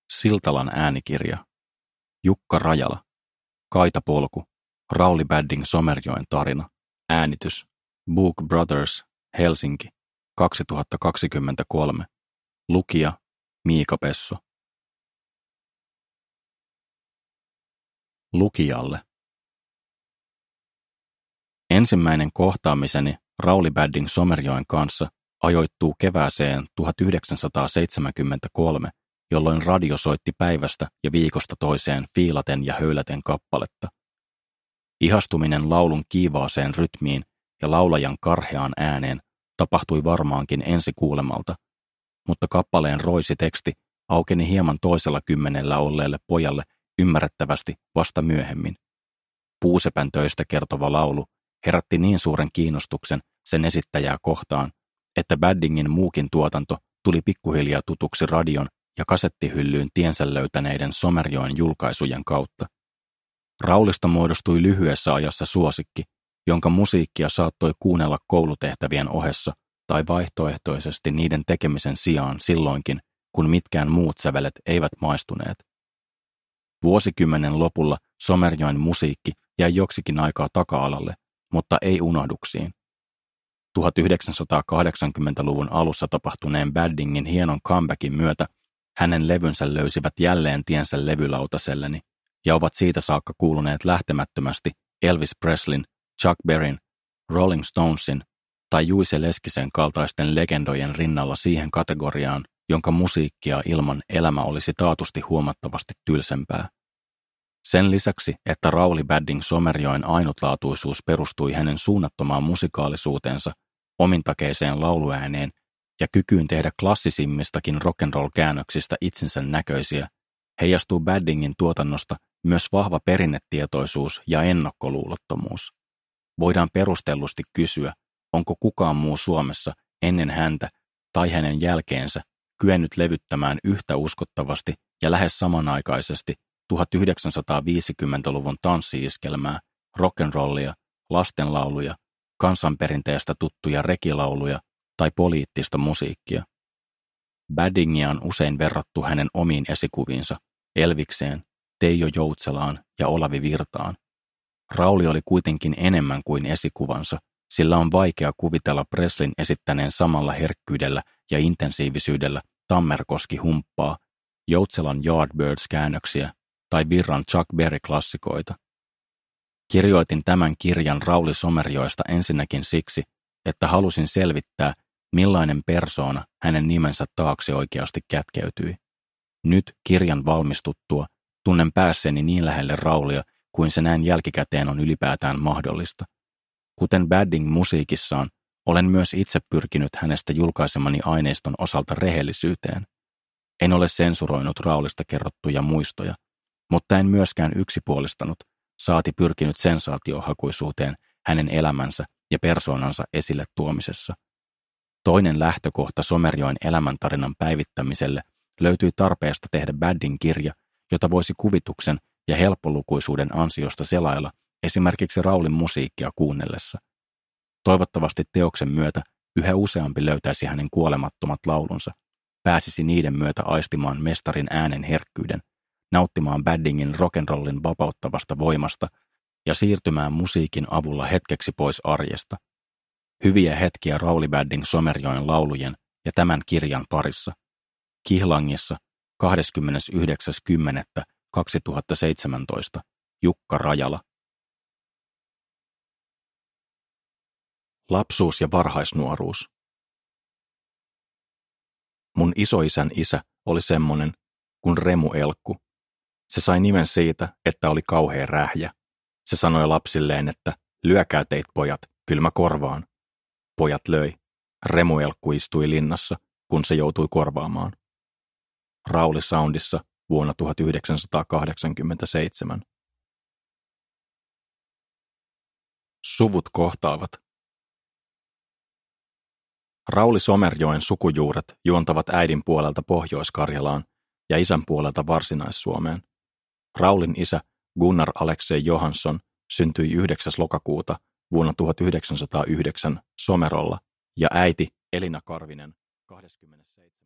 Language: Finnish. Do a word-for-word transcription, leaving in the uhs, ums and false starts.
Siltalan äänikirja, Jukka Rajala, Kaitapolku, Rauli Badding Somerjoen tarina, äänitys, Book Brothers, Helsinki, kaksituhattakaksikymmentäkolme, lukija, Miika Pesso. Lukijalle. Ensimmäinen kohtaamiseni Rauli Badding Somerjoen kanssa ajoittuu kevääseen tuhatyhdeksänsataaseitsemänkymmentäkolme, jolloin radio soitti päivästä ja viikosta toiseen fiilaten ja höyläten kappaletta. Ihastuminen laulun kiivaaseen rytmiin ja laulajan karheaan ääneen tapahtui varmaankin ensi kuulemalta, mutta kappaleen roisiteksti aukeni hieman toisella kymmenellä olleelle pojalle ymmärrettävästi vasta myöhemmin. Puusepän töistä kertova laulu herätti niin suuren kiinnostuksen sen esittäjää kohtaan, että Baddingin muukin tuotanto tuli pikkuhiljaa tutuksi radion ja kasettihyllyyn tiensä löytäneiden Somerjoen julkaisujen kautta. Raulista muodostui lyhyessä ajassa suosikki, jonka musiikkia saattoi kuunnella koulutehtävien ohessa tai vaihtoehtoisesti niiden tekemisen sijaan silloinkin, kun mitkään muut sävelet eivät maistuneet. Vuosikymmenen lopulla Somerjoen musiikki jäi joksikin aikaa taka-alalle, mutta ei unohduksiin. tuhatyhdeksänsataakahdeksankymmentäluvun alussa tapahtuneen Baddingin hienon comebackin myötä hänen levynsä löysivät jälleen tiensä levylautaselleni ja ovat siitä saakka kuuluneet lähtemättömästi Elvis Presleyn, Chuck Berryn, Rolling Stonesin tai Juise Leskisen kaltaisten legendojen rinnalla siihen kategoriaan, jonka musiikkia ilman elämä olisi taatusti huomattavasti tylsempää. Sen lisäksi, että Rauli Badding Somerjoen ainutlaatuisuus perustui hänen suunnattomaan musikaalisuuteensa, omintakeiseen lauluääneen ja kykyyn tehdä klassisimmistakin rock'n'roll-käännöksistä itsensä näköisiä, heijastuu Baddingin tuotannosta myös vahva perinnetietoisuus ja ennakkoluulottomuus. Voidaan perustellusti kysyä, onko kukaan muu Suomessa ennen häntä tai hänen jälkeensä kyennyt levyttämään yhtä uskottavasti ja lähes samanaikaisesti tuhatyhdeksänsataaviisikymmentäluvun tanssi-iskelmää, rock'n'rollia, lastenlauluja, kansanperinteestä tuttuja rekilauluja tai poliittista musiikkia. Baddingia on usein verrattu hänen omiin esikuviinsa, Elvikseen, Teijo Joutselaan ja Olavi Virtaan. Rauli oli kuitenkin enemmän kuin esikuvansa, sillä on vaikea kuvitella Presleyn esittäneen samalla herkkyydellä ja intensiivisyydellä Tammerkoski humppaa, Joutselan Yardbirds-käännöksiä tai Virran Chuck Berry-klassikoita. Kirjoitin tämän kirjan Rauli Somerjoesta ensinnäkin siksi, että halusin selvittää, millainen persoona hänen nimensä taakse oikeasti kätkeytyi. Nyt kirjan valmistuttua tunnen päässeeni niin lähelle Raulia kuin se näin jälkikäteen on ylipäätään mahdollista. Kuten Badding musiikissaan, olen myös itse pyrkinyt hänestä julkaisemani aineiston osalta rehellisyyteen. En ole sensuroinut Raulista kerrottuja muistoja, mutta en myöskään yksipuolistanut, saati pyrkinyt sensaatiohakuisuuteen hänen elämänsä ja persoonansa esille tuomisessa. Toinen lähtökohta Somerjoen elämäntarinan päivittämiselle löytyi tarpeesta tehdä Badding kirja, jota voisi kuvituksen ja helppolukuisuuden ansiosta selailla esimerkiksi Raulin musiikkia kuunnellessa. Toivottavasti teoksen myötä yhä useampi löytäisi hänen kuolemattomat laulunsa, pääsisi niiden myötä aistimaan mestarin äänen herkkyyden, nauttimaan Baddingin rock'n'rollin vapauttavasta voimasta ja siirtymään musiikin avulla hetkeksi pois arjesta. Hyviä hetkiä Rauli Badding Somerjoen laulujen ja tämän kirjan parissa. Kihlangissa kahdeskymmenesyhdeksäs kymmenettä kaksituhattaseitsemäntoista Jukka Rajala. Lapsuus ja varhaisnuoruus. Mun isoisän isä oli semmonen kuin Remu Elkku. Se sai nimen siitä, että oli kauhea rähjä. Se sanoi lapsilleen, että lyökää teit pojat, kyllä mä korvaan. Pojat löi. Remu Elkku istui linnassa, kun se joutui korvaamaan. Rauli Soundissa vuonna tuhatyhdeksänsataakahdeksankymmentäseitsemän. Suvut kohtaavat. Rauli Somerjoen sukujuuret juontavat äidin puolelta Pohjois-Karjalaan ja isän puolelta Varsinais-Suomeen. Raulin isä Gunnar Alexei Johansson syntyi yhdeksäs lokakuuta vuonna tuhatyhdeksänsataayhdeksän Somerolla ja äiti Elina Karvinen kahdeskymmenesseitsemäs